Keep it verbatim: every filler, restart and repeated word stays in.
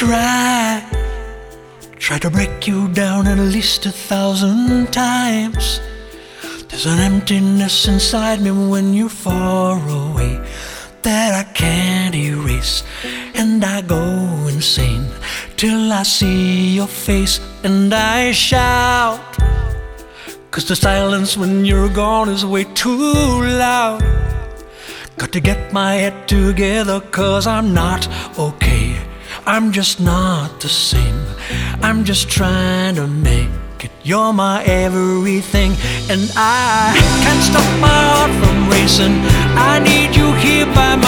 try, try to break you down at least a thousand times. There's an emptiness inside me when you're far away that I can't erase, and I go insane till I see your face and I shout, 'cause the silence when you're gone is way too loud. Got to get my head together 'cause I'm not okay. I'm just not the same. I'm just trying to make it. You're my everything, and I can't stop my heart from racing. I need you here by my